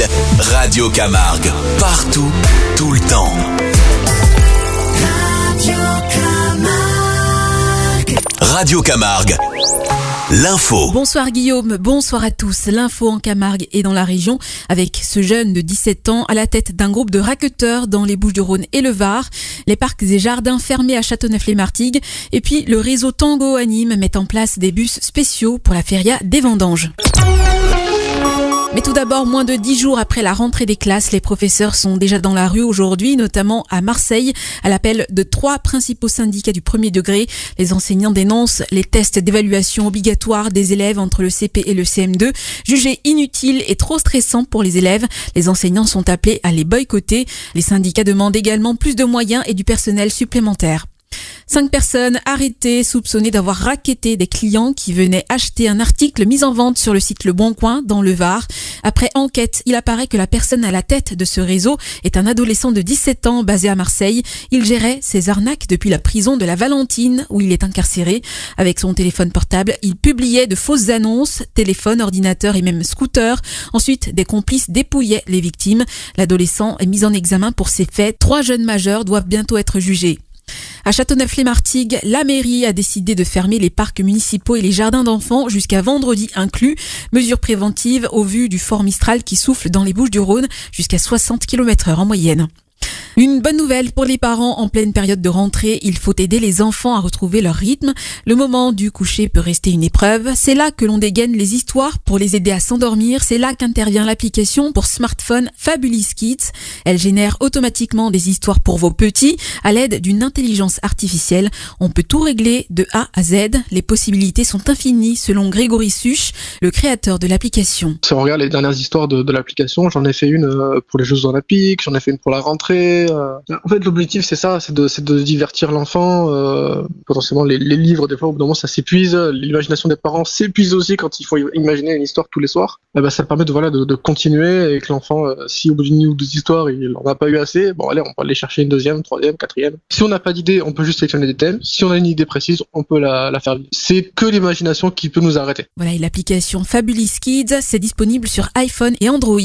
Radio Camargue. Partout, tout le temps. Radio Camargue. L'info. Bonsoir Guillaume, bonsoir à tous. L'info en Camargue et dans la région avec ce jeune de 17 ans à la tête d'un groupe de racketteurs dans les Bouches-du-Rhône et le Var. Les parcs et jardins fermés à Châteauneuf-les-Martigues. Et puis le réseau Tango à Nîmes met en place des bus spéciaux pour la feria des vendanges. Mais tout d'abord, moins de 10 jours après la rentrée des classes, les professeurs sont déjà dans la rue aujourd'hui, notamment à Marseille, à l'appel de 3 principaux syndicats du premier degré. Les enseignants dénoncent les tests d'évaluation obligatoires des élèves entre le CP et le CM2, jugés inutiles et trop stressants pour les élèves. Les enseignants sont appelés à les boycotter. Les syndicats demandent également plus de moyens et du personnel supplémentaire. 5 personnes arrêtées, soupçonnées d'avoir racketté des clients qui venaient acheter un article mis en vente sur le site Le Bon Coin dans le Var. Après enquête, il apparaît que la personne à la tête de ce réseau est un adolescent de 17 ans basé à Marseille. Il gérait ses arnaques depuis la prison de la Valentine où il est incarcéré. Avec son téléphone portable, il publiait de fausses annonces, téléphone, ordinateur et même scooter. Ensuite, des complices dépouillaient les victimes. L'adolescent est mis en examen pour ces faits. 3 jeunes majeurs doivent bientôt être jugés. À Châteauneuf-les-Martigues, la mairie a décidé de fermer les parcs municipaux et les jardins d'enfants jusqu'à vendredi inclus. Mesure préventive au vu du fort Mistral qui souffle dans les Bouches-du-Rhône jusqu'à 60 km/h en moyenne. Une bonne nouvelle pour les parents en pleine période de rentrée, il faut aider les enfants à retrouver leur rythme. Le moment du coucher peut rester une épreuve. C'est là que l'on dégaine les histoires pour les aider à s'endormir. C'est là qu'intervient l'application pour smartphone Fabulous Kids. Elle génère automatiquement des histoires pour vos petits à l'aide d'une intelligence artificielle. On peut tout régler de A à Z. Les possibilités sont infinies selon Grégory Such, le créateur de l'application. Si on regarde les dernières histoires de l'application, j'en ai fait une pour les Jeux Olympiques, j'en ai fait une pour la rentrée. En fait, l'objectif, c'est ça, c'est de divertir l'enfant. Potentiellement, les livres, des fois, au bout d'un moment, ça s'épuise. L'imagination des parents s'épuise aussi quand il faut imaginer une histoire tous les soirs. Ça permet de continuer et que l'enfant, si au bout d'une ou 2 histoires, il en a pas eu assez, bon, allez, on peut aller chercher une 2e, 3e, 4e. Si on n'a pas d'idée, on peut juste sélectionner des thèmes. Si on a une idée précise, on peut la faire vivre. C'est que l'imagination qui peut nous arrêter. Voilà, et l'application Fabulous Kids, c'est disponible sur iPhone et Android.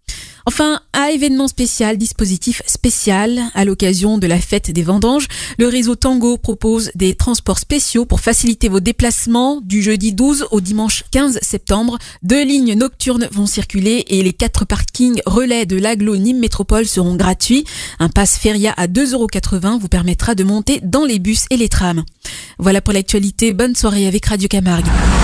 Enfin, un événement spécial, dispositif spécial. À l'occasion de la fête des vendanges, le réseau Tango propose des transports spéciaux pour faciliter vos déplacements du jeudi 12 au dimanche 15 septembre. 2 lignes nocturnes vont circuler et les 4 parkings relais de l'agglo Nîmes Métropole seront gratuits. Un pass Feria à 2,80 € vous permettra de monter dans les bus et les trams. Voilà pour l'actualité. Bonne soirée avec Radio Camargue.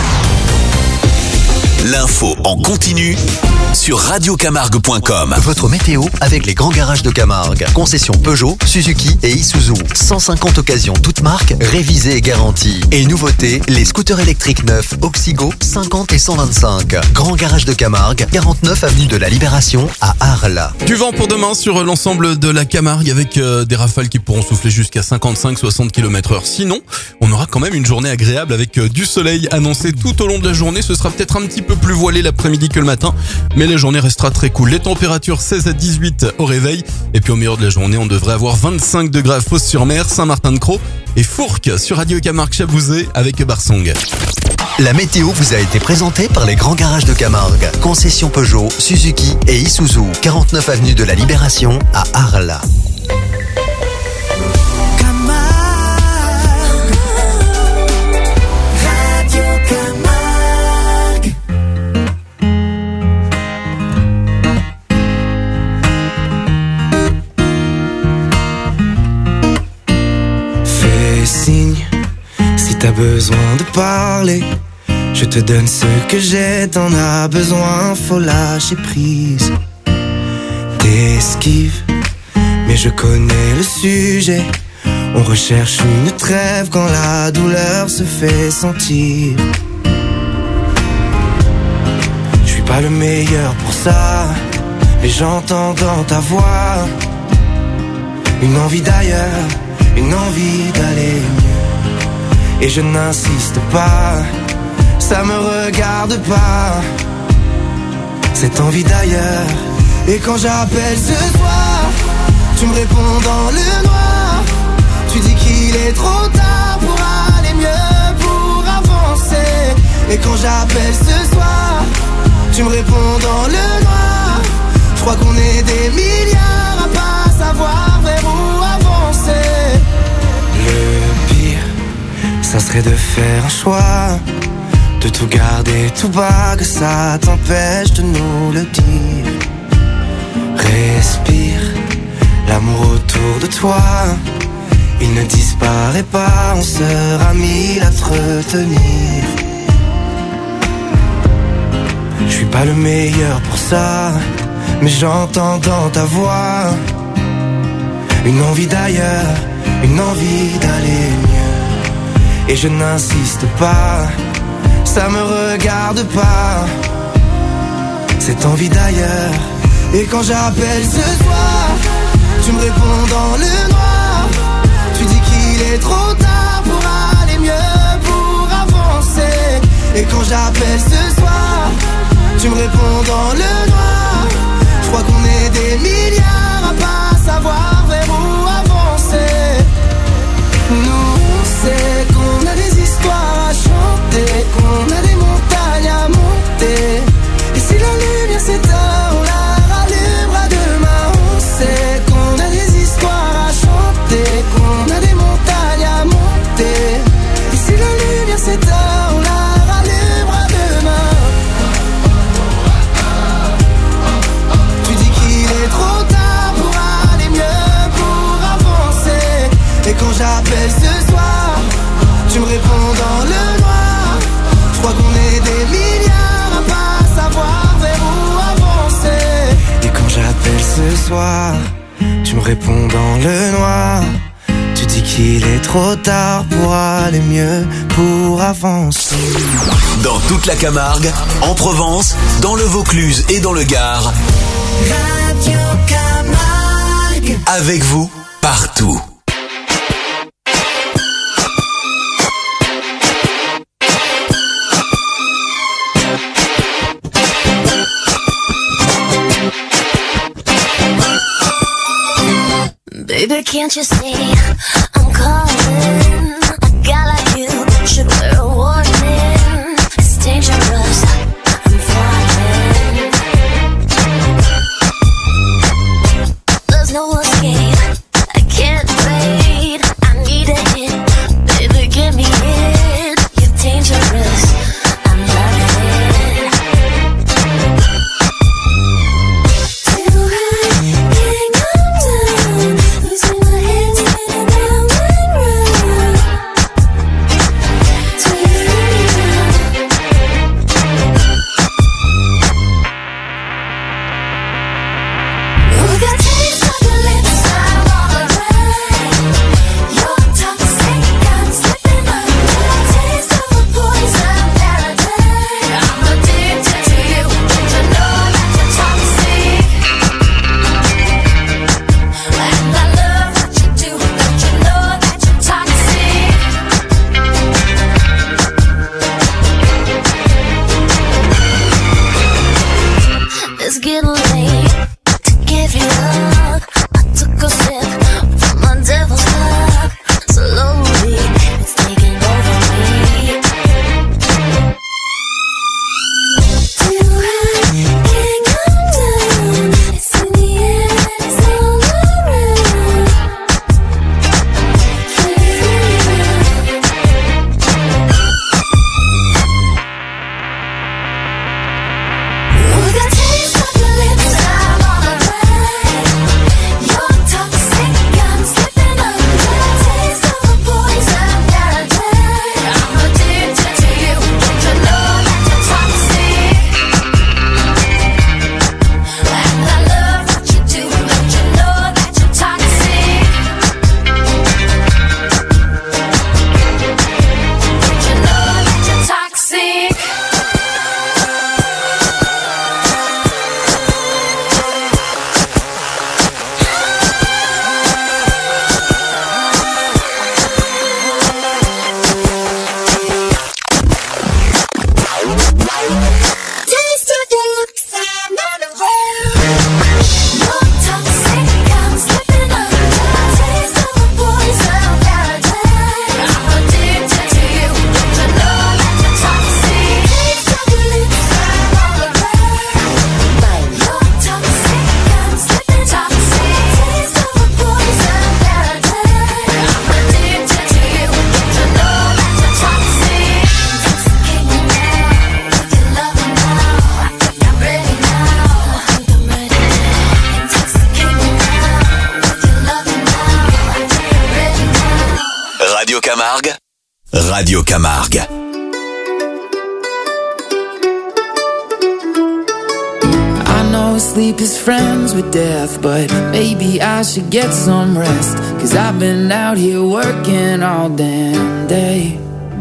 L'info en continu sur radiocamargue.com. Votre météo avec les grands garages de Camargue. Concession Peugeot, Suzuki et Isuzu. 150 occasions toutes marques, révisées et garanties. Et nouveauté, les scooters électriques neufs Oxygo 50 et 125. Grand garage de Camargue, 49 avenue de la Libération à Arles. Du vent pour demain sur l'ensemble de la Camargue avec des rafales qui pourront souffler jusqu'à 55-60 km/h. Sinon, on aura quand même une journée agréable avec du soleil annoncé tout au long de la journée. Ce sera peut-être un petit peu plus voilé l'après-midi que le matin, mais la journée restera très cool. Les températures 16 à 18 au réveil, et puis au milieu de la journée, on devrait avoir 25 degrés à Fos-sur-Mer, Saint-Martin-de-Crau et Fourques sur Radio Camargue Chabouzé avec Barsong. La météo vous a été présentée par les grands garages de Camargue. Concession Peugeot, Suzuki et Isuzu. 49 avenue de la Libération à Arles. Si t'as besoin de parler, je te donne ce que j'ai, t'en as besoin, faut lâcher prise. T'esquives, mais je connais le sujet. On recherche une trêve quand la douleur se fait sentir. Je suis pas le meilleur pour ça, mais j'entends dans ta voix une envie d'ailleurs, une envie d'aller mieux. Et je n'insiste pas, ça me regarde pas, cette envie d'ailleurs. Et quand j'appelle ce soir, tu me réponds dans le noir. Tu dis qu'il est trop tard pour aller mieux, pour avancer. Et quand j'appelle ce soir, tu me réponds dans le noir. crois qu'on est des milliards à pas savoir vers où avancer. Le pire, ça serait de faire un choix, de tout garder tout bas, que ça t'empêche de nous le dire. Respire, l'amour autour de toi, il ne disparaît pas, on sera mille à te retenir. Je suis pas le meilleur pour ça, mais j'entends dans ta voix une envie d'ailleurs, une envie d'aller mieux. Et je n'insiste pas, ça me regarde pas, cette envie d'ailleurs. Et quand j'appelle ce soir, tu me réponds dans le noir. Tu dis qu'il est trop tard pour aller mieux, pour avancer. Et quand j'appelle ce soir, tu me réponds dans le noir. Je crois qu'on est des milliards à pas savoir vers où avancer. Nous on sait qu'on a des histoires à chanter, qu'on a des montagnes à monter. Et si la lumière s'éteint, on la rallumera demain. On sait qu'on a des histoires à chanter, qu'on a des montagnes à monter. Et si la lumière s'éteint, on la rallumera demain. Tu dis qu'il est trop tard pour aller mieux, pour avancer. Et quand j'appelle ce soir, tu me réponds dans le noir. Je crois qu'on est des milliards à pas savoir vers où avancer. Et quand j'appelle ce soir, tu me réponds dans le noir. Tu dis qu'il est trop tard pour aller mieux, pour avancer. Dans toute la Camargue, en Provence, dans le Vaucluse et dans le Gard. Radio Camargue. Avec vous, partout. Baby, can't you see I'm calling? A guy like you should wear a warning. It's dangerous, I'm falling. There's no escape, I can't wait. I need a hit, baby, give me it. You're dangerous, I'm loving it. Too high, can't come down. Losing my head, spinning round and round. Till you figure out. We got taste of your lips, I'm all around. You're toxic, I'm slipping under. Taste of a poison paradise. I'm addicted to you, don't you know that you're toxic? And I love what you do, don't you know that you're toxic? It's getting late to give you up. I took a sip from my devil's cup. Slowly, it's taking over me. Too high, can't come down. It's in the air, it's all around. Can you feel it? We got taste of your lips, I'm all around. You're toxic, Camargue, Radio Camargue. I know sleep is friends with death, but maybe I should get some rest, 'cause I've been out here working all damn day.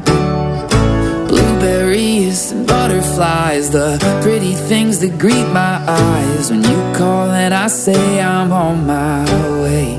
Blueberries and butterflies, the pretty things that greet my eyes when you call and I say I'm on my way.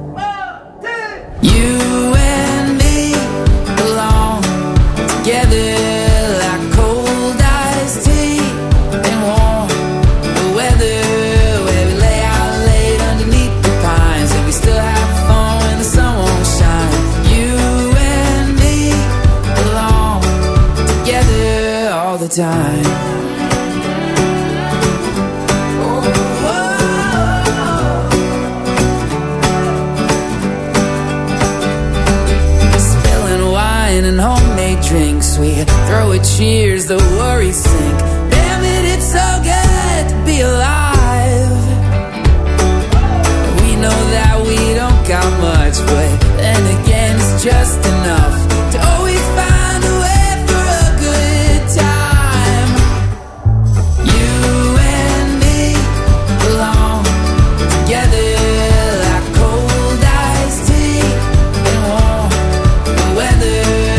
You and me belong together like cold iced tea and warm the weather, where we lay out late underneath the pines and we still have fun when the sun won't shine. You and me belong together all the time. And homemade drinks, we throw at cheers, the worries sink. Damn it, it's so good to be alive. We know that we don't got much, but then again it's just enough to always find a way for a good time. You and me belong together like cold iced tea and warm the weather.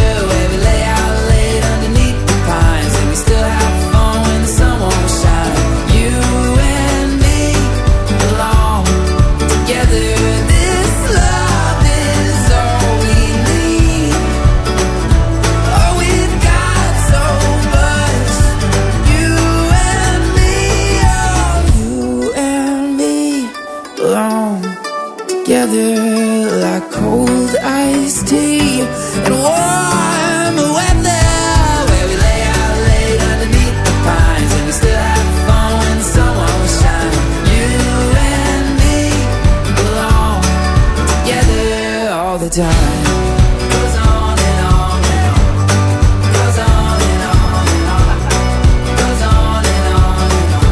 Together like cold iced tea and warm weather, where we lay out late underneath the pines and we still have fun when the sun won't shine. You and me belong together all the time. Goes on and on and on. Goes on and on and on. Goes on and on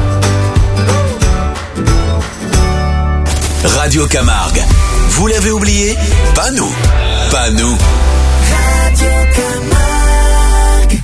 and on. Radio Camargue. Vous l'avez oublié? Pas nous. Pas nous. Radio Camargue.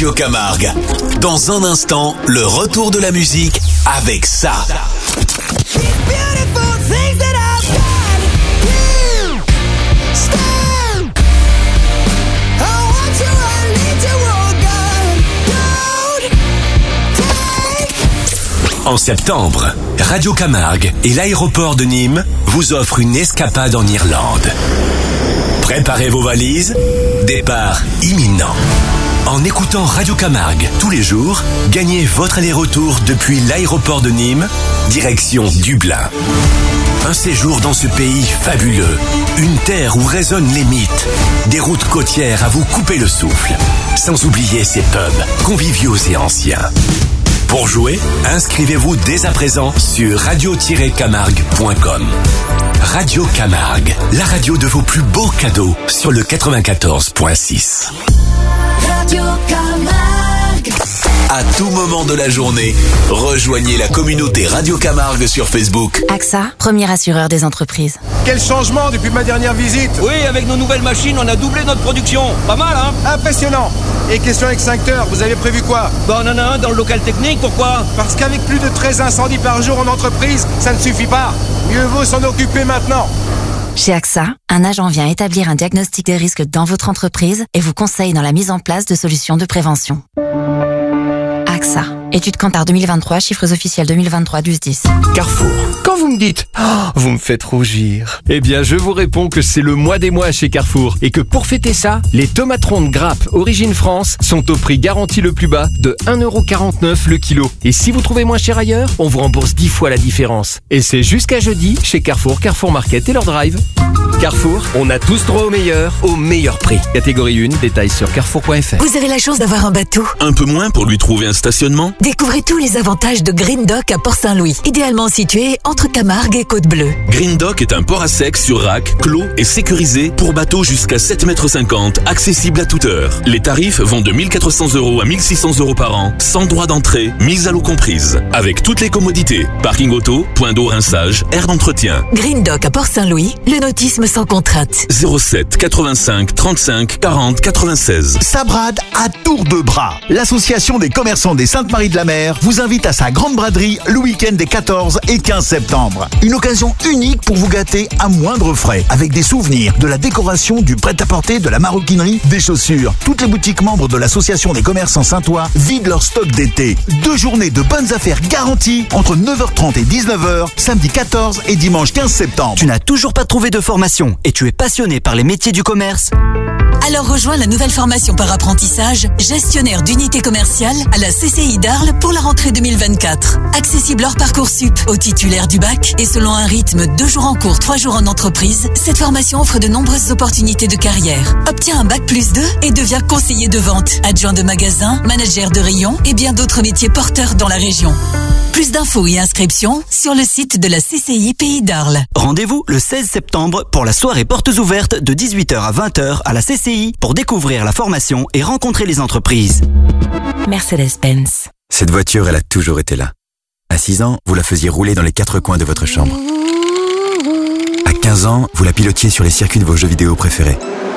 Radio Camargue. Dans un instant, le retour de la musique avec ça. En septembre, Radio Camargue et l'aéroport de Nîmes vous offrent une escapade en Irlande. Préparez vos valises, départ imminent. En écoutant Radio Camargue tous les jours, gagnez votre aller-retour depuis l'aéroport de Nîmes, direction Dublin. Un séjour dans ce pays fabuleux, une terre où résonnent les mythes, des routes côtières à vous couper le souffle, sans oublier ces pubs conviviaux et anciens. Pour jouer, inscrivez-vous dès à présent sur radio-camargue.com. Radio Camargue, la radio de vos plus beaux cadeaux sur le 94.6. Radio Camargue. À tout moment de la journée, rejoignez la communauté Radio Camargue sur Facebook. AXA, premier assureur des entreprises. Quel changement depuis ma dernière visite! Oui, avec nos nouvelles machines, on a doublé notre production. Pas mal, hein? Impressionnant! Et question extincteur, vous avez prévu quoi? Bah, on en a un dans le local technique, pourquoi? Parce qu'avec plus de 13 incendies par jour en entreprise, ça ne suffit pas. Mieux vaut s'en occuper maintenant. Chez AXA, un agent vient établir un diagnostic des risques dans votre entreprise et vous conseille dans la mise en place de solutions de prévention. AXA. Étude Kantar 2023, chiffres officiels 2023-12-10. Carrefour. Quand vous me dites « vous me faites rougir », eh bien je vous réponds que c'est le mois des mois chez Carrefour et que pour fêter ça, les tomates rondes Grappe Origine France sont au prix garanti le plus bas de 1,49€ le kilo. Et si vous trouvez moins cher ailleurs, on vous rembourse 10 fois la différence. Et c'est jusqu'à jeudi chez Carrefour, Carrefour Market et leur drive. Carrefour, on a tous droit au meilleur prix. Catégorie 1, détails sur carrefour.fr. Vous avez la chance d'avoir un bateau. Un peu moins pour lui trouver un stationnement? Découvrez tous les avantages de Green Dock à Port-Saint-Louis, idéalement situé entre Camargue et Côte-Bleue. Green Dock est un port à sec sur rack, clos et sécurisé pour bateaux jusqu'à 7,50 m, accessible à toute heure. Les tarifs vont de 1 400 € à 1 600 € par an, sans droit d'entrée, mise à l'eau comprise. Avec toutes les commodités, parking auto, point d'eau rinçage, aire d'entretien. Green Dock à Port-Saint-Louis, le nautisme sans contrainte. 07 85 35 40 96. Sabrad à tour de bras. L'association des commerçants des Saintes-Maries-de-la-Mer vous invite à sa grande braderie le week-end des 14 et 15 septembre. Une occasion unique pour vous gâter à moindre frais, avec des souvenirs, de la décoration, du prêt-à-porter, de la maroquinerie, des chaussures. Toutes les boutiques membres de l'association des commerçants saintois vident leur stock d'été. 2 journées de bonnes affaires garanties entre 9h30 et 19h, samedi 14 et dimanche 15 septembre. Tu n'as toujours pas trouvé de formation et tu es passionné par les métiers du commerce? Alors rejoins la nouvelle formation par apprentissage gestionnaire d'unité commerciale à la CCI d'Arles pour la rentrée 2024. Accessible hors Parcoursup aux titulaires du bac et selon un rythme 2 jours en cours, 3 jours en entreprise, cette formation offre de nombreuses opportunités de carrière. Obtiens un bac +2 et deviens conseiller de vente, adjoint de magasin, manager de rayon et bien d'autres métiers porteurs dans la région. Plus d'infos et inscriptions sur le site de la CCI Pays d'Arles. Rendez-vous le 16 septembre pour la soirée portes ouvertes de 18h à 20h à la CCI pour découvrir la formation et rencontrer les entreprises. Mercedes-Benz. Cette voiture, elle a toujours été là. À 6 ans, vous la faisiez rouler dans les 4 coins de votre chambre. À 15 ans, vous la pilotiez sur les circuits de vos jeux vidéo préférés.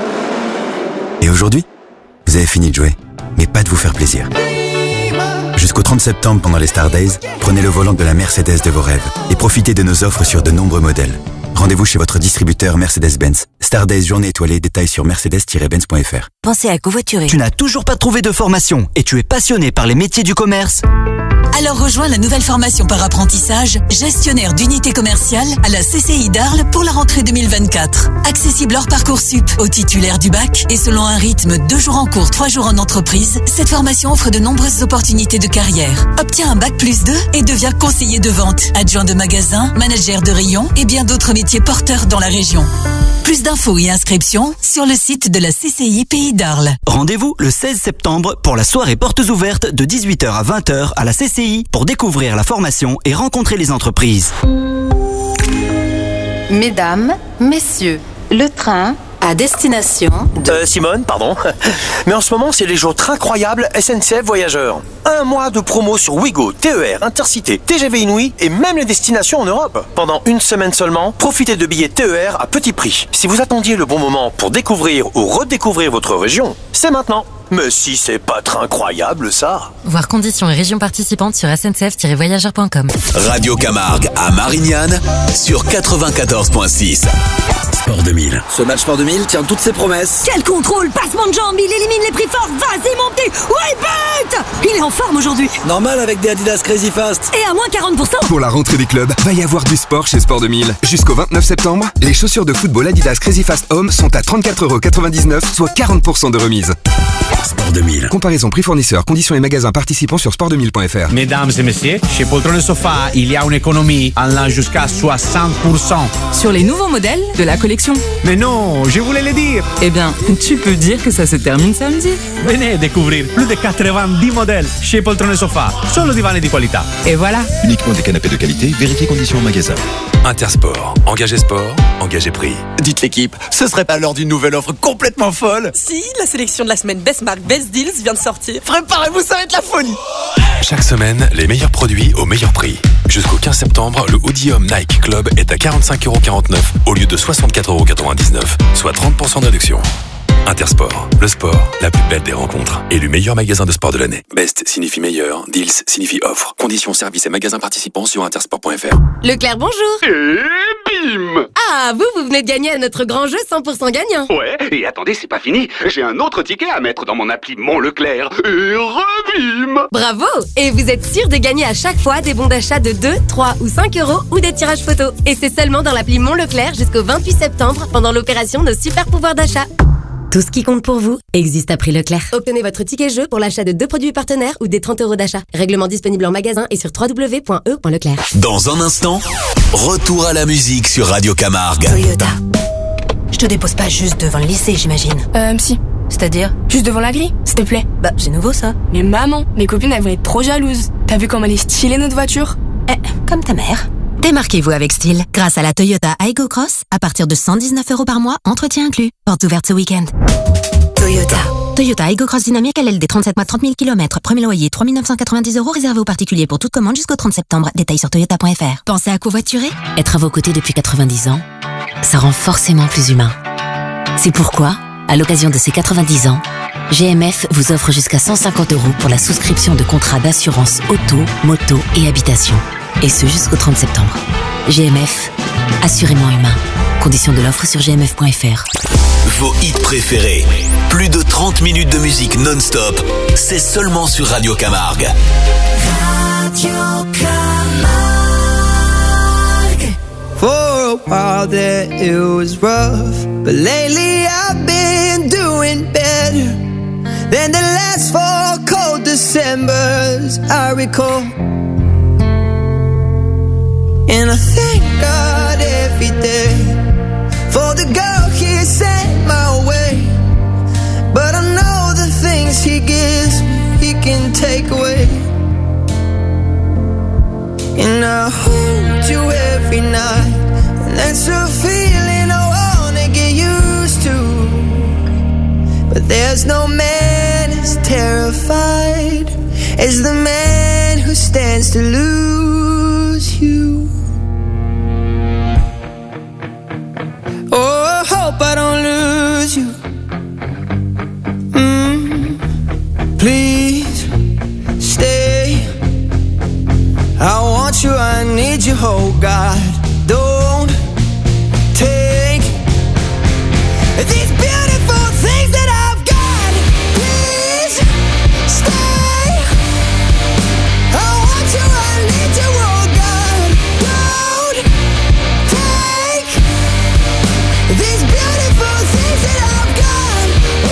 Et aujourd'hui, vous avez fini de jouer, mais pas de vous faire plaisir. Jusqu'au 30 septembre, pendant les Star Days, prenez le volant de la Mercedes de vos rêves et profitez de nos offres sur de nombreux modèles. Rendez-vous chez votre distributeur Mercedes-Benz. Star Days journée étoilée, détails sur mercedes-benz.fr. Pensez à covoiturer. Tu n'as toujours pas trouvé de formation et tu es passionné par les métiers du commerce? Alors rejoins la nouvelle formation par apprentissage gestionnaire d'unité commerciale à la CCI d'Arles pour la rentrée 2024. Accessible hors Parcoursup aux titulaires du bac et selon un rythme 2 jours en cours, 3 jours en entreprise, cette formation offre de nombreuses opportunités de carrière. Obtiens un bac +2 et deviens conseiller de vente, adjoint de magasin, manager de rayon et bien d'autres métiers porteurs dans la région. Plus d'infos et inscriptions sur le site de la CCI Pays d'Arles. Rendez-vous le 16 septembre pour la soirée portes ouvertes de 18h à 20h à la CCI pour découvrir la formation et rencontrer les entreprises. Mesdames, messieurs, le train à destination de... Simone, pardon. Mais en ce moment, c'est les jours incroyables SNCF Voyageurs. 1 mois de promo sur Ouigo, TER, Intercité, TGV Inouï et même les destinations en Europe. Pendant 1 semaine seulement, profitez de billets TER à petit prix. Si vous attendiez le bon moment pour découvrir ou redécouvrir votre région, c'est maintenant. Mais si c'est pas très incroyable ça. Voir conditions et régions participantes sur sncf-voyageurs.com. Radio Camargue à Marignane sur 94.6. Sport 2000. Ce match Sport 2000 tient toutes ses promesses. Quel contrôle, passement de jambes, il élimine les prix forts, vas-y mon petit. Oui, but. Il est en forme aujourd'hui. Normal avec des Adidas Crazy Fast. Et à moins 40%. Pour la rentrée des clubs, va y avoir du sport chez Sport 2000. Jusqu'au 29 septembre, les chaussures de football Adidas Crazy Fast Home sont à 34,99€, soit 40% de remise. Sport 2000. Comparaison prix fournisseur, conditions et magasins participants sur sport2000.fr. Mesdames et messieurs, chez Poltron Sofa, il y a une économie allant jusqu'à 60%. Sur les nouveaux modèles de la collection. Mais non, je voulais le dire. Eh bien, tu peux dire que ça se termine samedi. Venez découvrir plus de 90 modèles chez Poltron Sofa. Solo divani di qualità. Et voilà. Uniquement des canapés de qualité, vérifiez conditions en magasin. Intersport. Engagez sport, engagez prix. Dites l'équipe, ce serait pas l'heure d'une nouvelle offre complètement folle? Si, la sélection de la semaine Best Mark Best Deals vient de sortir. Préparez-vous, ça va être la folie. Chaque semaine, les meilleurs produits au meilleur prix. Jusqu'au 15 septembre, le Audium Nike Club est à 45,49€ au lieu de 64,99€, soit 30% de réduction. Intersport, le sport, la plus belle des rencontres. Élu meilleur magasin de sport de l'année. Best signifie meilleur, deals signifie offre. Conditions, services et magasins participants sur intersport.fr. Leclerc, bonjour. Et bim! Ah, vous venez de gagner à notre grand jeu 100% gagnant. Ouais, et attendez, c'est pas fini. J'ai un autre ticket à mettre dans mon appli Mon Leclerc. Et rebim! Bravo! Et vous êtes sûr de gagner à chaque fois des bons d'achat de 2, 3 ou 5 euros ou des tirages photos. Et c'est seulement dans l'appli Mon Leclerc jusqu'au 28 septembre pendant l'opération de super pouvoir d'achat. Tout ce qui compte pour vous existe à prix Leclerc. Obtenez votre ticket jeu pour l'achat de 2 produits partenaires ou des 30 euros d'achat. Règlement disponible en magasin et sur www.e.leclerc. Dans un instant, retour à la musique sur Radio Camargue. Toyota. Je te dépose pas juste devant le lycée, j'imagine. Si. C'est-à-dire? Juste devant la grille, s'il te plaît. Bah, c'est nouveau ça. Mais maman, mes copines, elles vont être trop jalouses. T'as vu comme elle est stylée notre voiture? Comme ta mère. Démarquez-vous avec style grâce à la Toyota Aygo Cross à partir de 119€ par mois, entretien inclus. Porte ouverte ce week-end. Toyota. Toyota Aygo Cross Dynamique LLD 37 mois 30 000 km. Premier loyer 3 990€ réservé aux particuliers pour toute commande jusqu'au 30 septembre. Détails sur toyota.fr. Pensez à covoiturer? Être à vos côtés depuis 90 ans, ça rend forcément plus humain. C'est pourquoi, à l'occasion de ces 90 ans, GMF vous offre jusqu'à 150€ pour la souscription de contrats d'assurance auto, moto et habitation. Et ce jusqu'au 30 septembre. GMF, assurément humain. Conditions de l'offre sur gmf.fr. Vos hits préférés. Plus de 30 minutes de musique non-stop. C'est seulement sur Radio Camargue. Radio Camargue. For a while there it was rough, but lately I've been doing better than the last 4 cold Decembers I recall. And I thank God every day for the girl He sent my way. But I know the things He gives me, He can take away. And I hold you every night, and that's a feeling I wanna get used to. But there's no man as terrified as the man who stands to lose you. Oh, I hope I don't lose you. Please stay. I want you, I need you, oh God. Don't take these beautiful things that I've got. Please stay. I want you, I need you, oh God. Don't take these beautiful things that I've got.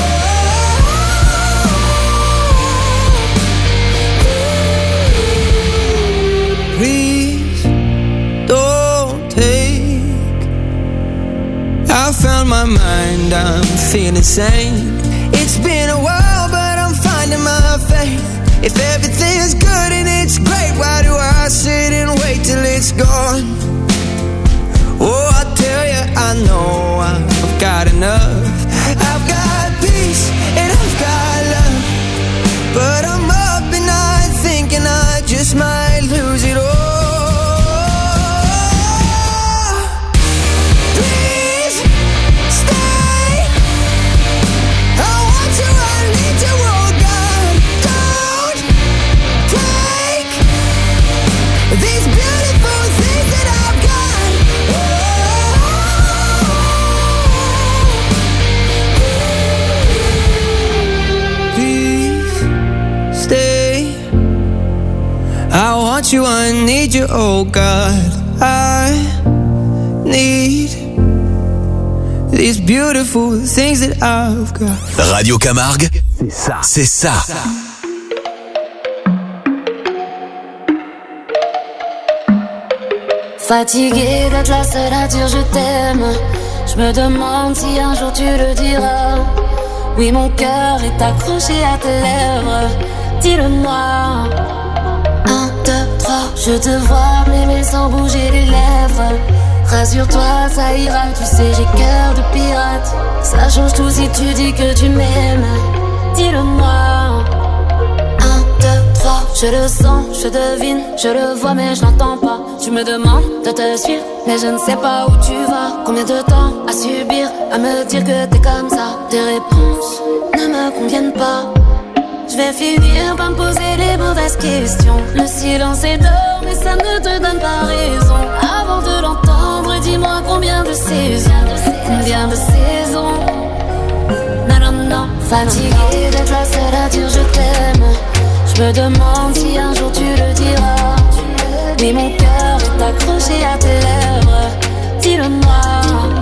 Please don't take. I found my mind, I'm feeling sane. It's been a while, but I'm finding my faith. If everything's good and it's great, why do I sit and wait till it's gone? Oh, I tell you, I know I've got enough. I've got peace and I've got love, but I'm up at night thinking I just might lose it all. Please stay. I want you, I need you. need you, oh God. I need these beautiful things that I've got. Radio Camargue, c'est ça. Fatiguée d'être la seule à dire je t'aime. Je me demande si un jour tu le diras. Oui, mon cœur est accroché à tes lèvres. Dis-le-moi. 1, 2, 3. Je te vois m'aimer sans bouger les lèvres. Rassure-toi, ça ira, tu sais, j'ai cœur de pirate. Ça change tout si tu dis que tu m'aimes. Dis-le-moi. 1, 2, 3. Je le sens, je devine, je le vois mais je n'entends pas. Tu me demandes de te suivre, mais je ne sais pas où tu vas. Combien de temps à subir, à me dire que t'es comme ça. Tes réponses ne me conviennent pas. Je vais finir par me poser les mauvaises questions. Le silence est d'or, mais ça ne te donne pas raison. Avant de l'entendre, dis-moi combien de saisons. Combien de saisons. Non, non, non. Fatiguée d'être la seule à dire je t'aime. Je me demande si un jour tu le diras. Oui, mon cœur est accroché à tes lèvres. Dis-le-moi.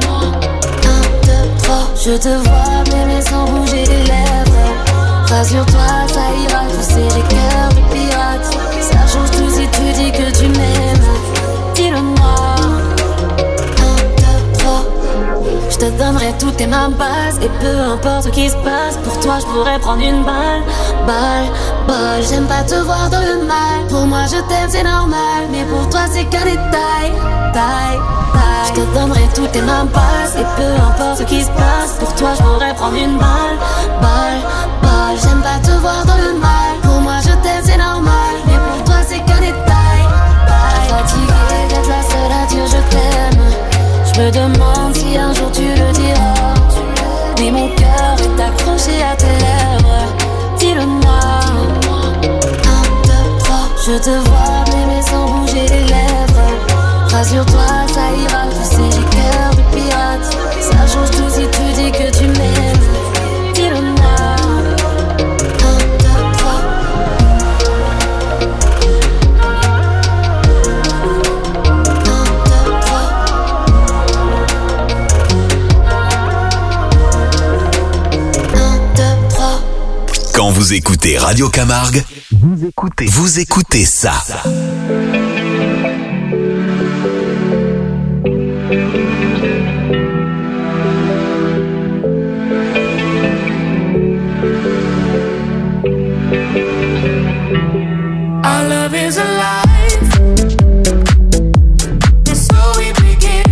1, 2, 3. Je te vois m'aimer sans bouger les lèvres. Rassure-toi, ça ira, tu sais, j'ai cœur de pirate. Ça change tout si tu dis que tu m'aimes. Dis-le-moi. 1, 2, 3. Je te donnerai toutes tes mains basses. Et peu importe ce qui se passe, pour toi je pourrais prendre une balle. Balle, balle, j'aime pas te voir dans le mal. Pour moi je t'aime, c'est normal. Mais pour toi c'est qu'un détail. Taille, taille. Je te donnerai toutes tes mains basses. Et peu importe ce qui se passe, pour toi je pourrais prendre une balle. Balle, balle, j'aime pas te voir dans le mal. Pour moi je t'aime, c'est normal. Mais pour toi c'est qu'un détail. Fatiguée d'être la seule à dire je t'aime. Je me demande si un jour tu le diras. Oui, mon cœur est accroché à tes lèvres. Dis-le-moi. 1, 2, 3. Je te vois m'aimer sans bouger les lèvres. Rassure-toi, ça ira, tu sais, j'ai cœur de pirate. Ça change tout si tu dis que tu m'aimes. Dis-le-moi. 1, 2, 3. Quand vous écoutez Radio Camargue, vous écoutez ça. Our love is alive. And so we begin.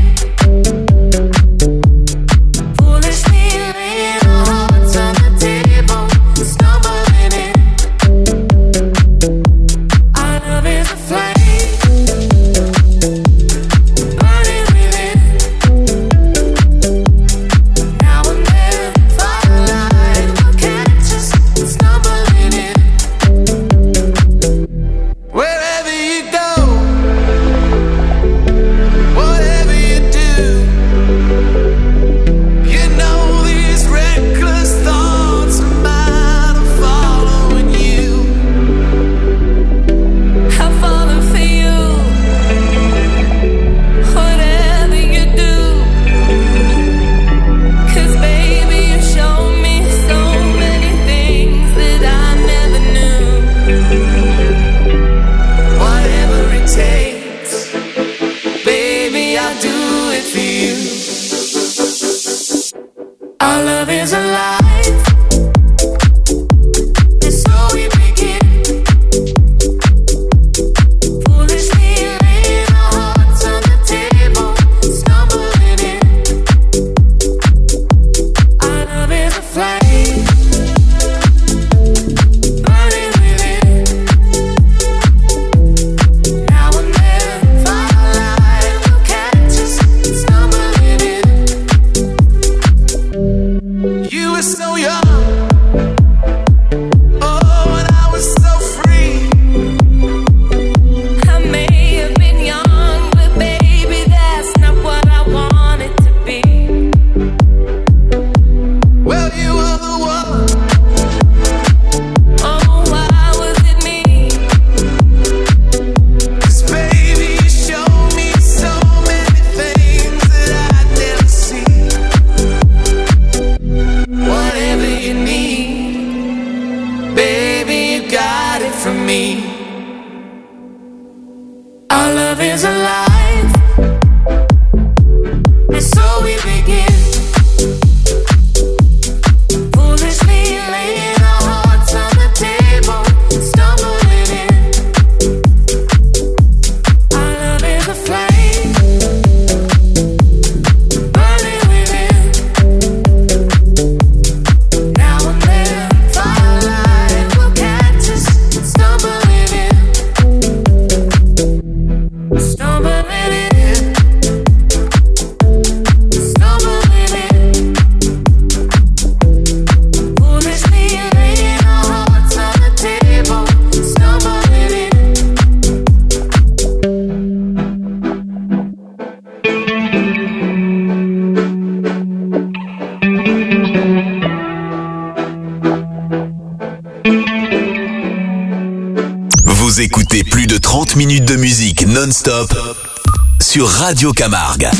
Foolishly laying our hearts on the table, stumbling in. Our love is a flame, burning within. Now and then, firelight will catch us stumbling in. Wherever you go, whatever you do, you know these reckless thoughts are mine, I'm following you. I follow for you, whatever you do. 'Cause baby, you show me so many things that I never knew. Whatever it takes, baby, I'll do it for you. Our love is alive, and so we begin. Foolishly laying our hearts on the table, stumbling in. Our love is a flame, burning within. Now and then, firelight will catch us stumbling in. You escape. Vous écoutez plus de 30 minutes de musique non-stop sur Radio Camargue.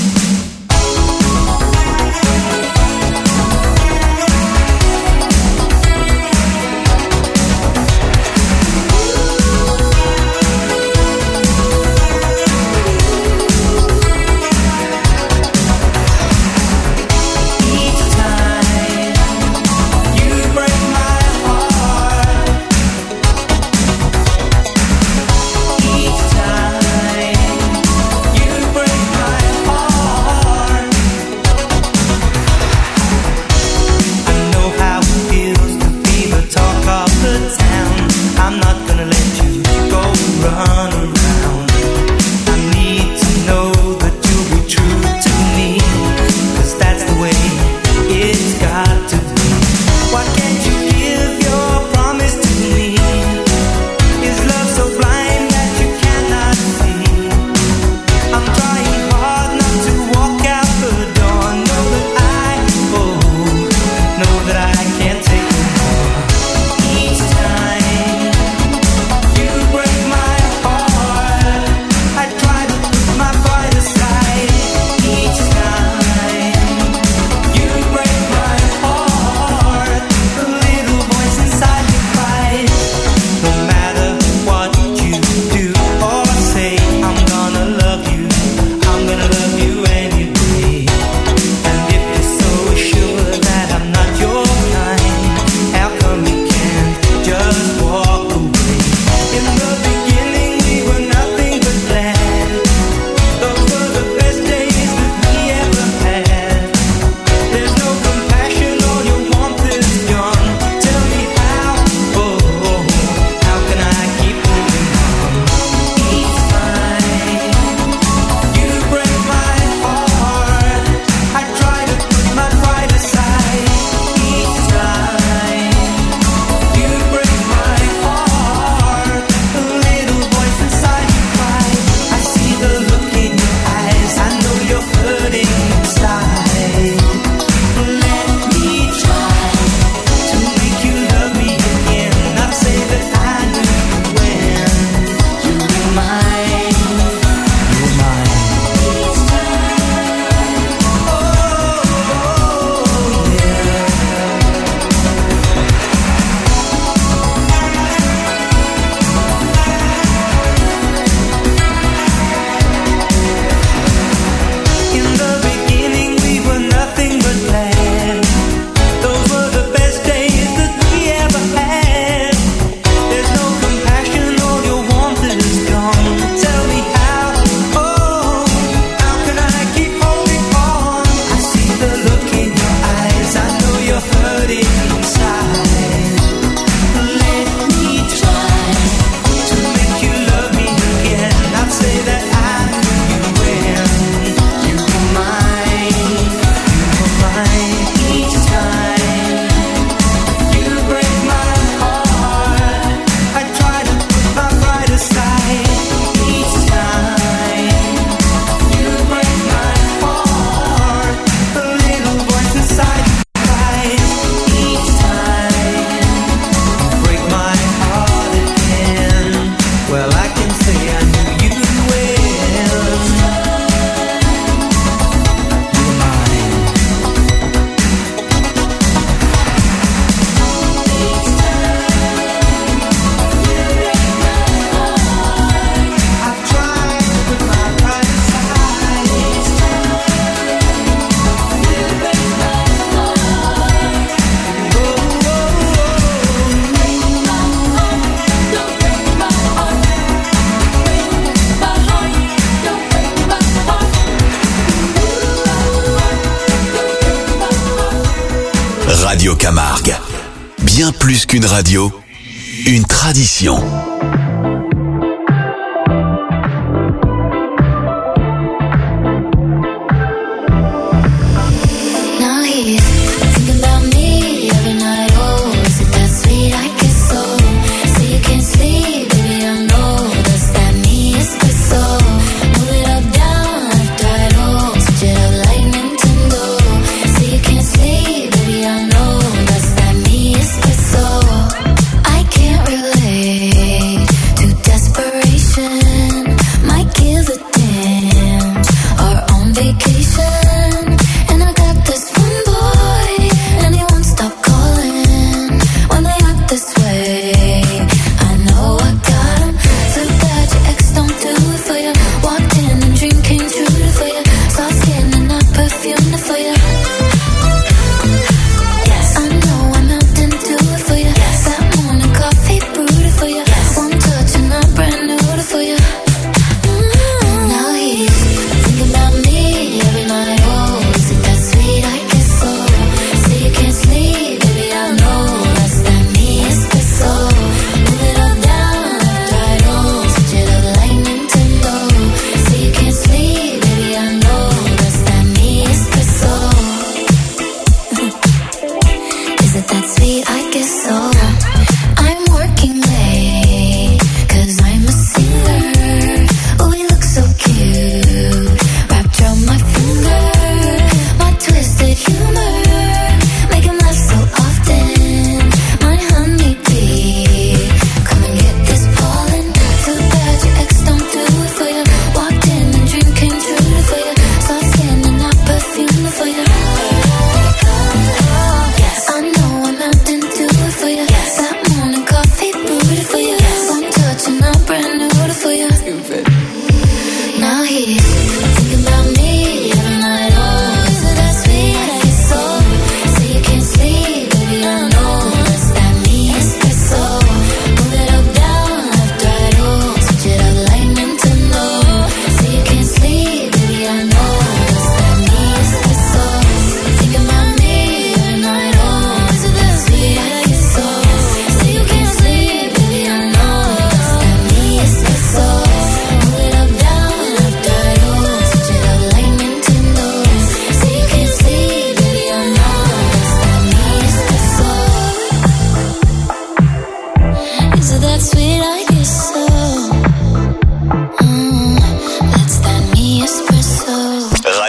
Radio Camargue. Bien plus qu'une radio, une tradition. I can't relate.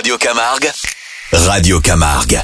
Radio Camargue, Radio Camargue.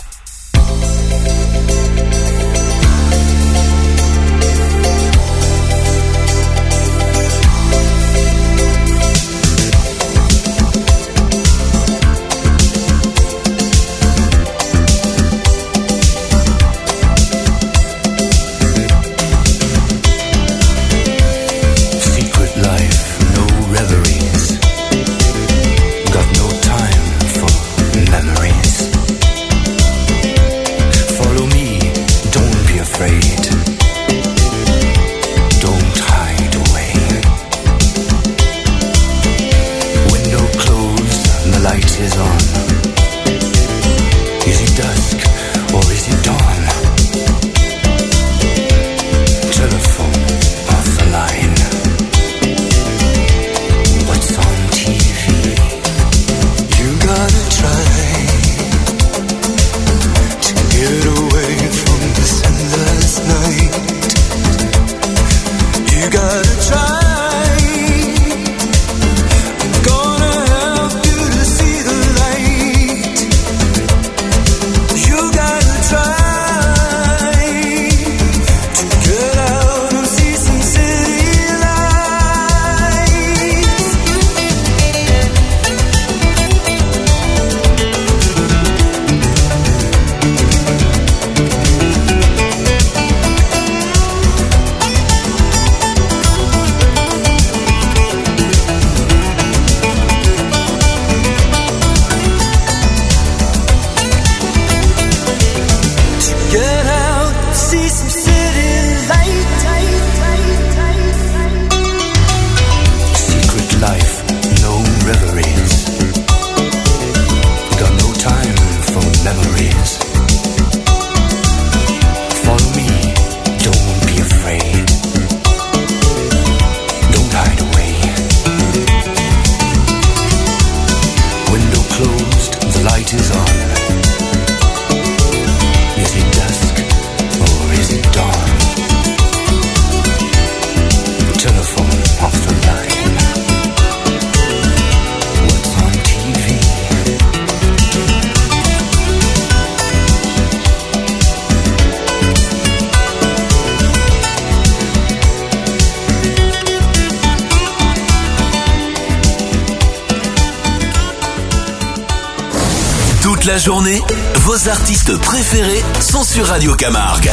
La journée, vos artistes préférés sont sur Radio Camargue.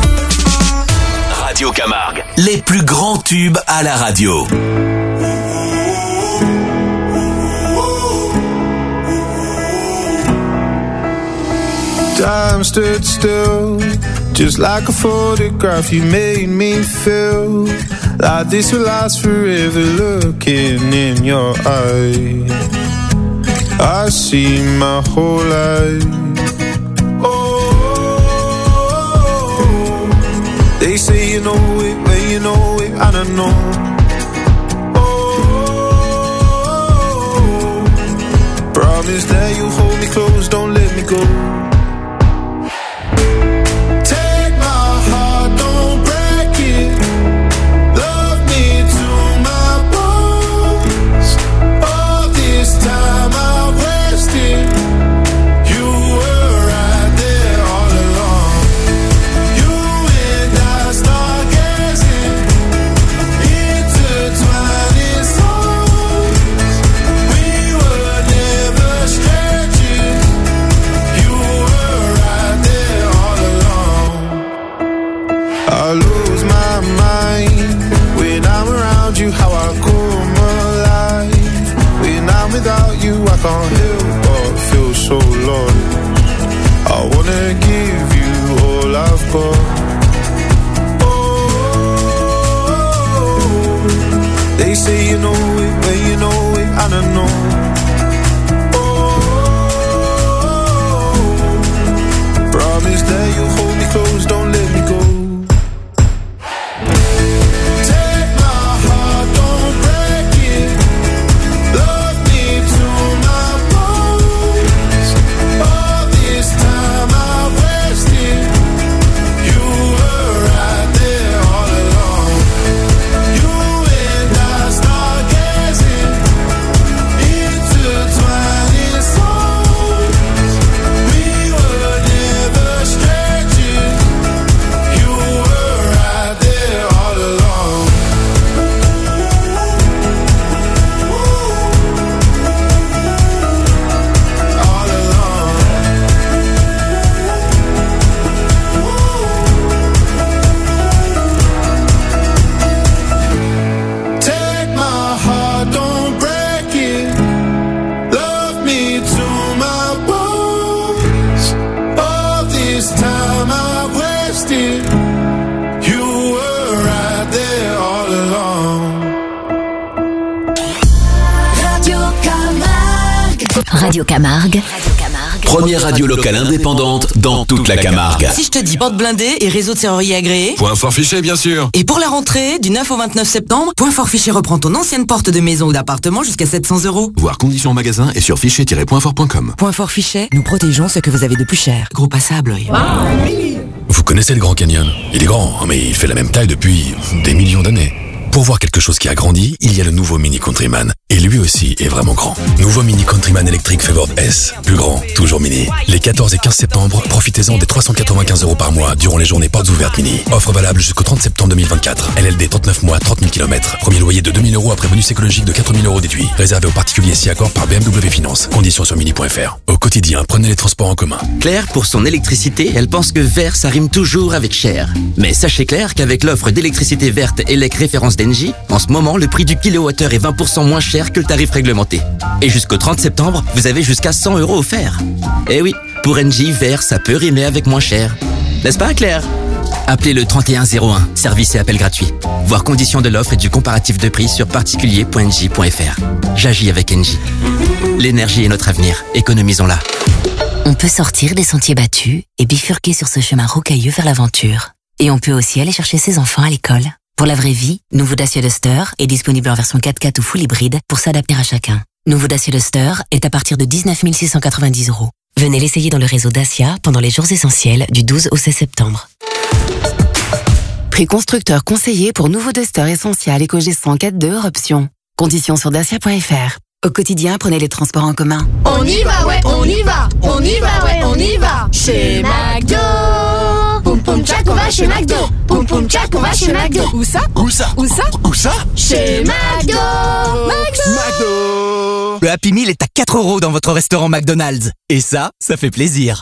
Radio Camargue, les plus grands tubes à la radio. Time stood still, just like a photograph. You made me feel like this will last forever. Looking in your eyes, I see my whole life. Oh, they say you know it, when you know it, I don't know. Oh, promise that you hold me close, don't let me go. Take my heart, don't break it. Love me to my bones. All this time you were right there all along. You and I stargazing, intertwining souls. We were never strangers. You were right there all along. I lose my mind when I'm around you. How I come alive when I'm without you. I can't help feel so lost. I wanna give you all I've got. Oh, they say you know it, when you know it, I don't know. Oh, promise that you'll hold me close, don't let me go. Radio Camargue. Première radio locale indépendante dans toute la Camargue. Si je te dis porte blindée et réseau de serrurier agréé. Point fort fiché, bien sûr. Et pour la rentrée, du 9 au 29 septembre, Point fort fiché reprend ton ancienne porte de maison ou d'appartement jusqu'à 700 €. Voir conditions en magasin et sur fiché-pointfort.com. Point fort fiché, nous protégeons ce que vous avez de plus cher. Groupe à sable. Vous connaissez le Grand Canyon? Il est grand, mais il fait la même taille depuis des millions d'années. Pour voir quelque chose qui a grandi, il y a le nouveau Mini Countryman. Et lui aussi est vraiment grand. Nouveau Mini Countryman électrique Favored S. Plus grand, toujours mini. Les 14 et 15 septembre, profitez-en des 395 € par mois durant les journées portes ouvertes mini. Offre valable jusqu'au 30 septembre 2024. LLD 39 mois, 30 000 km. Premier loyer de 2 000 € après bonus écologique de 4 000 € déduit. Réservé aux particuliers si accord par BMW Finance. Conditions sur mini.fr. Au quotidien, prenez les transports en commun. Claire, pour son électricité, elle pense que vert, ça rime toujours avec cher. Mais sachez Claire qu'avec l'offre d'électricité verte ELEC référence d'Engie, en ce moment, le prix du kilowattheure est 20% moins cher que le tarif réglementé. Et jusqu'au 30 septembre, vous avez jusqu'à 100 € offerts. Eh oui, pour Engie, vert, ça peut rimer avec moins cher. N'est-ce pas, Claire? Appelez le 3101, service et appel gratuit. Voir conditions de l'offre et du comparatif de prix sur particulier.engie.fr. J'agis avec Engie. L'énergie est notre avenir, économisons-la. On peut sortir des sentiers battus et bifurquer sur ce chemin rocailleux vers l'aventure. Et on peut aussi aller chercher ses enfants à l'école. Pour la vraie vie, nouveau Dacia Duster est disponible en version 4x4 ou full hybride pour s'adapter à chacun. Nouveau Dacia Duster est à partir de 19 690 €. Venez l'essayer dans le réseau Dacia pendant les jours essentiels du 12 au 16 septembre. Prix constructeur conseillé pour nouveau Duster Essential EcoG100 4.2 hors option. Conditions sur dacia.fr. Au quotidien, prenez les transports en commun. On y va, ouais, on y va. On y va, ouais, on y va. Chez McDo. Poum poum tchac, on va chez McDo. Poum poum tchac, on va chez McDo. Où ça? Où ça? Où ça? Où ça? Chez McDo. McDo. Le Happy Meal est à 4 € dans votre restaurant McDonald's. Et ça fait plaisir.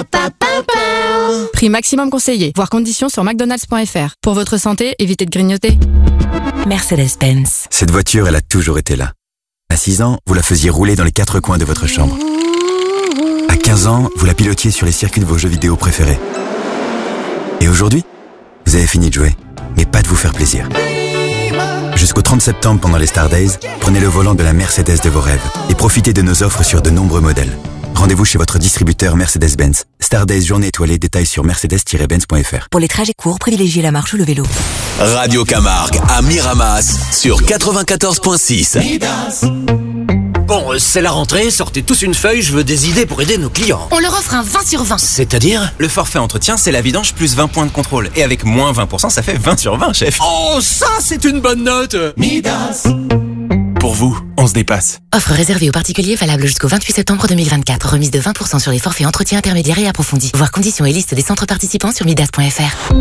Prix maximum conseillé. Voir conditions sur mcdonalds.fr. Pour votre santé, évitez de grignoter. Mercedes-Benz. Cette voiture, elle a toujours été là. À 6 ans, vous la faisiez rouler dans les 4 coins de votre chambre. À 15 ans, vous la pilotiez sur les circuits de vos jeux vidéo préférés. Et aujourd'hui, vous avez fini de jouer, mais pas de vous faire plaisir. Jusqu'au 30 septembre pendant les Star Days, prenez le volant de la Mercedes de vos rêves et profitez de nos offres sur de nombreux modèles. Rendez-vous chez votre distributeur Mercedes-Benz. Star Days journée étoilée, détails sur mercedes-benz.fr. Pour les trajets courts, privilégiez la marche ou le vélo. Radio Camargue à Miramas sur 94.6. Bon, c'est la rentrée, sortez tous une feuille, je veux des idées pour aider nos clients. On leur offre un 20 sur 20. C'est-à-dire? Le forfait entretien, c'est la vidange plus 20 points de contrôle. Et avec moins 20%, ça fait 20 sur 20, chef. Oh, ça, c'est une bonne note. Midas. Pour vous, on se dépasse. Offre réservée aux particuliers valable jusqu'au 28 septembre 2024. Remise de 20% sur les forfaits entretien intermédiaires et approfondis. Voir conditions et liste des centres participants sur midas.fr.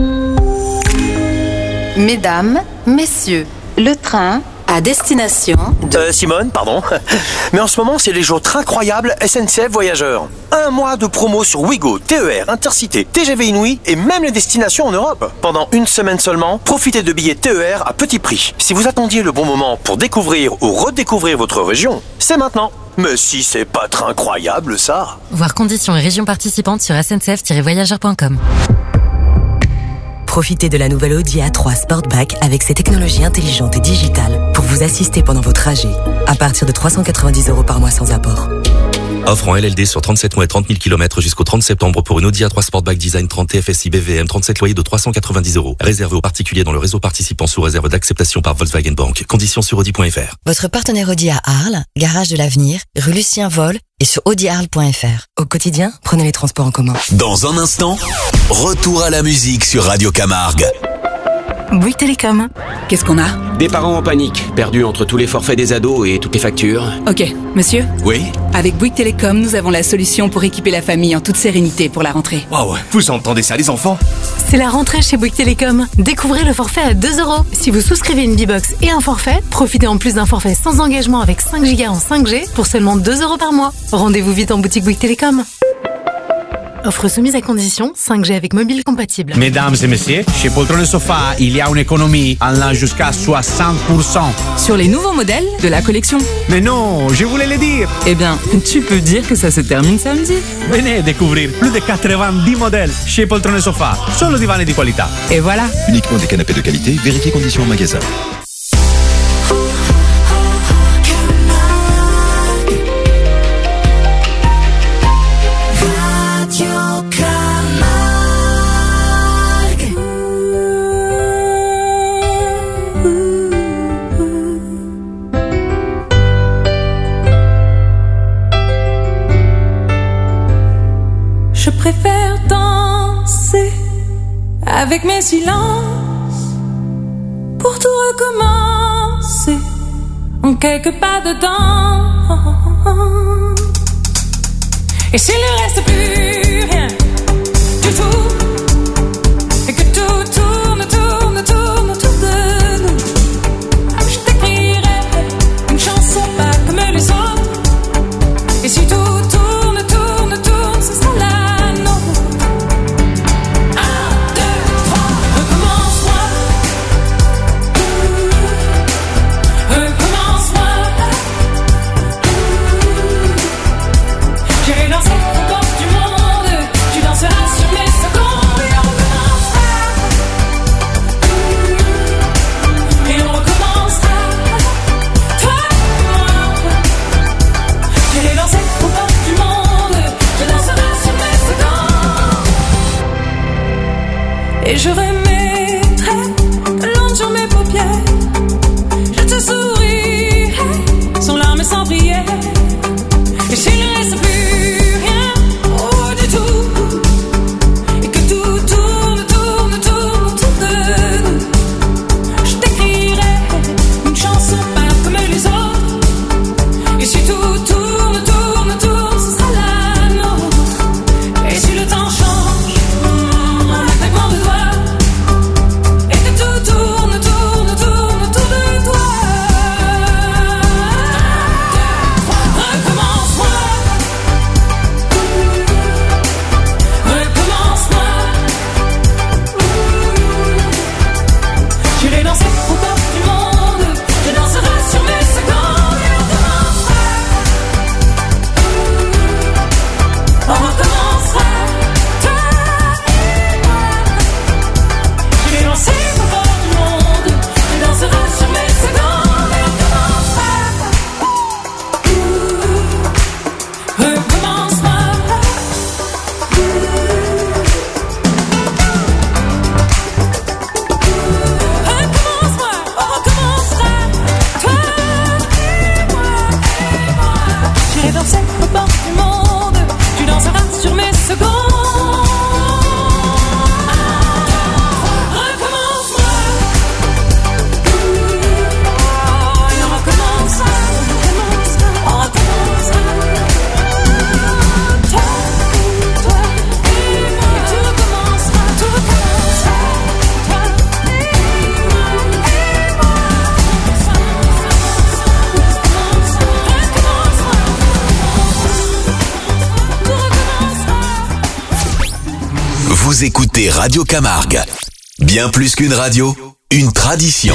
Mesdames, messieurs, le train à destination de... Simone, pardon. Mais en ce moment, c'est les jours incroyables SNCF Voyageurs. Un mois de promo sur Ouigo, TER, Intercité, TGV Inouï et même les destinations en Europe. Pendant une semaine seulement, profitez de billets TER à petit prix. Si vous attendiez le bon moment pour découvrir ou redécouvrir votre région, c'est maintenant. Mais si c'est pas très incroyable, ça. Voir conditions et régions participantes sur sncf-voyageurs.com. Profitez de la nouvelle Audi A3 Sportback avec ses technologies intelligentes et digitales pour vous assister pendant vos trajets. À partir de 390 € par mois sans apport. Offre en LLD sur 37 mois et 30 000 km jusqu'au 30 septembre pour une Audi A3 Sportback Design 30 TFSI BVM, 37 loyers de 390 €. Réservé aux particuliers dans le réseau participant sous réserve d'acceptation par Volkswagen Bank. Conditions sur Audi.fr. Votre partenaire Audi à Arles, Garage de l'Avenir, rue Lucien Vol et sur audiarles.fr. Au quotidien, prenez les transports en commun. Dans un instant, retour à la musique sur Radio Camargue. Bouygues Télécom. Qu'est-ce qu'on a? Des parents en panique, perdus entre tous les forfaits des ados et toutes les factures. Ok, monsieur? Oui? Avec Bouygues Télécom, nous avons la solution pour équiper la famille en toute sérénité pour la rentrée. Waouh, vous entendez ça les enfants? C'est la rentrée chez Bouygues Télécom. Découvrez le forfait à 2 €. Si vous souscrivez une B-Box et un forfait, profitez en plus d'un forfait sans engagement avec 5 Go en 5G pour seulement 2 € par mois. Rendez-vous vite en boutique Bouygues Télécom. Offre soumise à condition, 5G avec mobile compatible. Mesdames et messieurs, chez Poltrone Sofa, il y a une économie allant jusqu'à 60%. Sur les nouveaux modèles de la collection. Mais non, je voulais le dire. Eh bien, tu peux dire que ça se termine samedi. Venez découvrir plus de 90 modèles chez Poltrone Sofa. Solo divani di qualità. Et voilà. Uniquement des canapés de qualité, vérifiez conditions en magasin. préfère danser avec mes silences pour tout recommencer en quelques pas dedans. Et s'il ne reste plus rien du tout, et que tout tourne, tourne, tourne autour de nous, je t'écrirai une chanson pas comme les autres. Et si tout tourne, tourne, tourne, ce sera la nôtre. 1, 2, 3, recommence-moi. Recommence-moi. J'irai danser aux portes du monde. Tu danseras sur mes secondes et on recommencera. Et on recommencera. Toi et moi. J'irai danser aux portes du monde. Tu danseras sur mes secondes. Et je remettrai de l'encre sur mes paupières. Je te sourirai sans larmes et sans prière. Et s'il ne reste plus rien, oh du tout, et que tout tourne, tourne, tourne autour de nous, je t'écrirai une chanson pas comme les autres. Et si tout tourne, tourne, tourne, ce sera la nôtre. Et si le temps change, en un claquement de doigts, et que tout tourne, tourne, tourne autour de toi. Recommence-moi. Recommence-moi. J'irai danser aux portes du monde. Tu danseras sur mes secondes et on recommencera. On recommencera. Toi et moi. J'irai danser aux portes du monde. Tu danseras sur mes secondes et on recommencera. Recommence-moi. Recommence-moi, on recommencera. Toi et moi. J'irai danser aux portes du monde. Tu danseras sur mes secondes. Recommence-moi. Et on recommencera. On recommencera. Toi et moi. Et tu recommenceras. Tout recommencera. Toi et moi. Vous écoutez Radio Camargue. Bien plus qu'une radio, une tradition.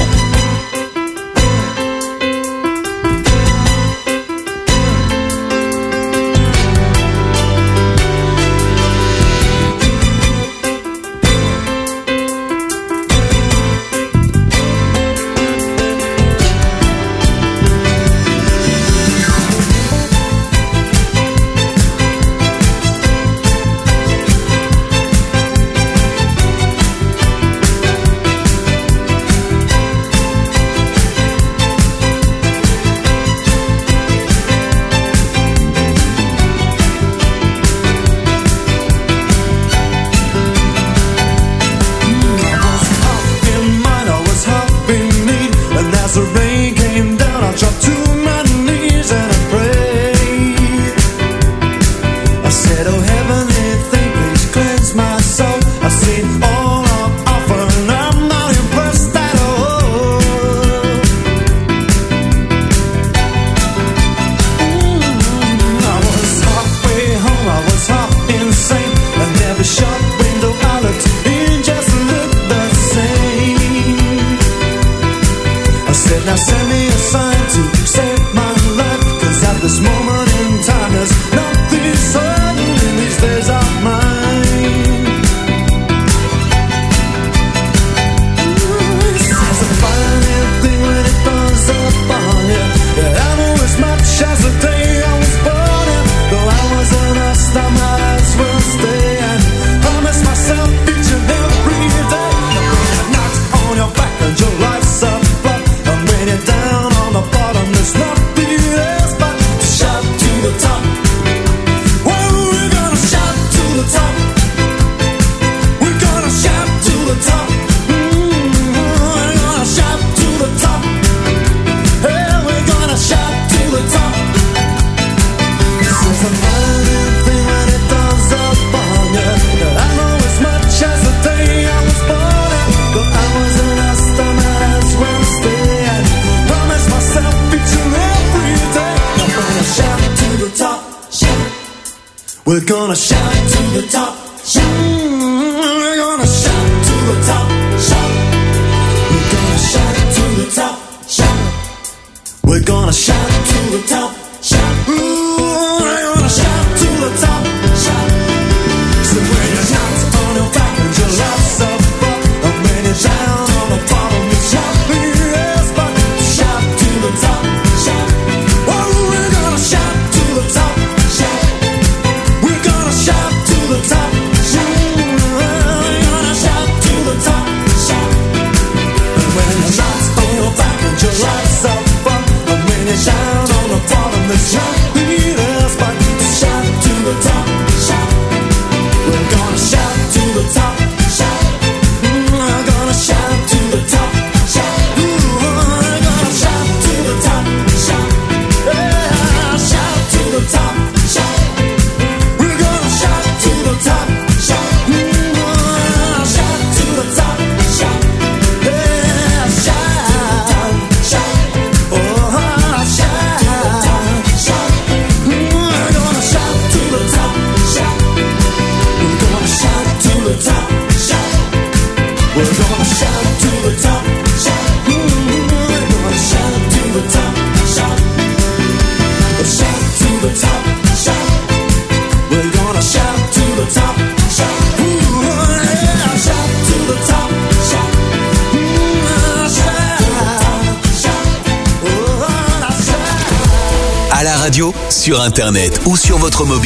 We're gonna shout to the top. Shout. We're gonna shout to the top. Shout. We're gonna shout to the top. Shout. We're gonna shout to the top. Shout. We're gonna shout to the top. Shout. So when you shout on your back and your laughs up front, and when you shout on the bottom, you shout yes, but shout to the top. Shout. Oh, we're gonna shout to the top. Shout. We're gonna shout to the top. Shout. We're gonna shout to the top. Shout. And when you shout on your back and your laughs up front, and when you shout on the bottom, you shout yes, but shout to the top. Shout. We're gonna shout to the top. Shout. We're gonna shout to the top. Shout. We're gonna shout to the top. Shout. Yeah, shout to the top. Shout. We're gonna shout to the top. Shout. Shout to the top. Shout. Yeah, shout. Shout. Oh, shout. Shout. We're gonna shout to the top. Shout. We're gonna shout to the top. Shout. We're gonna shout to the top. Shout. We're gonna shout to the top. Shout. Shout to the top. Shout. We're gonna shout to the top. Shout. Yeah, shout to the top. Shout. À la radio, sur Internet ou sur votre mobile.